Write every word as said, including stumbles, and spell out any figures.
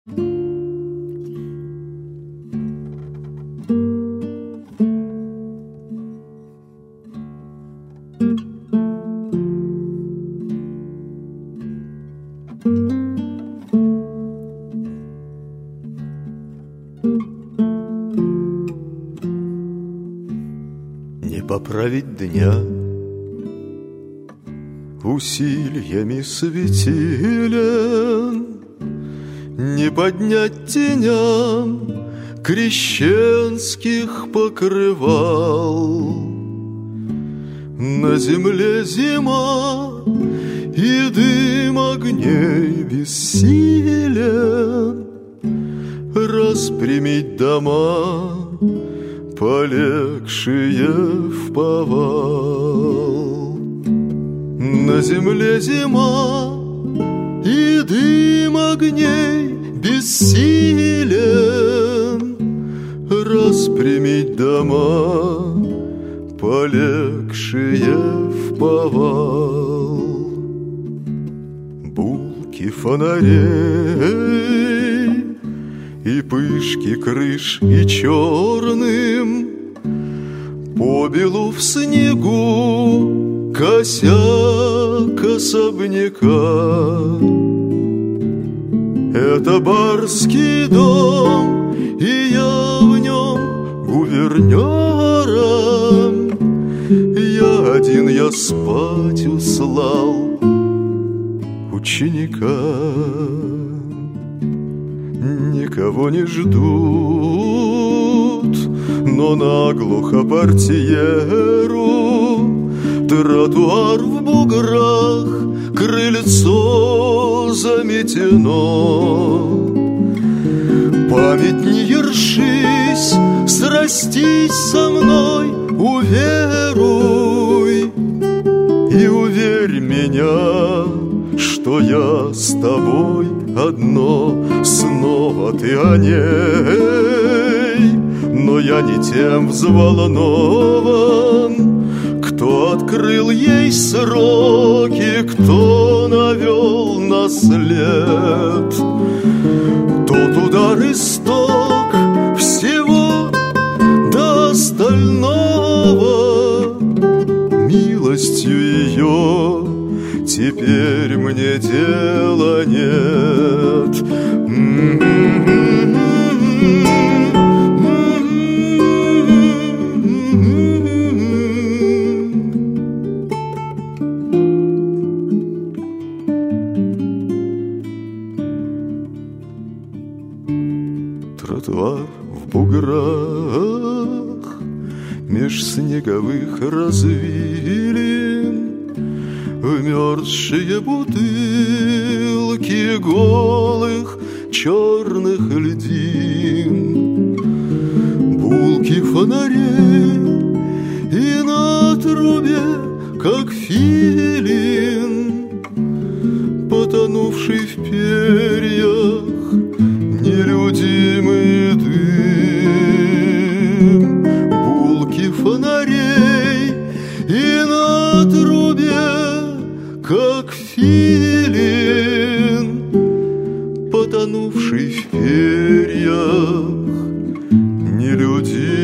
Не поправить дня усильями светилен, не поднять теням крещенских покрывал. На земле зима, и дым огней бессилен распрямить дома, полегшие в повал. На земле зима, и дым огней бессилен распрямить дома, полегшие в повал. Булки фонарей и пышки крыш и черным по белу в снегу косяк особняка. Это барский дом, и я в нем гувернером. Я один, я спать услал ученика. Никого не ждут, но наглухо портьеру, тротуар в буграх, крыльцо заметено. Память не ершись, срастись со мной, уверуй, и уверь меня, что я с тобой одно. Снова ты о ней, но я не тем взволнован, кто открыл ей сроки, кто навел на след. Тот удар исток всего до остального, милостью ее теперь мне дела нет. Тротуар в буграх меж снеговых развилин, вмерзшие бутылки голых черных льдин, булки фонарей, и на трубе, как филин, потонувший в перьях нелюдимый дым. Булки фонарей, и на трубе, как филин, потонувший в перьях нелюдимый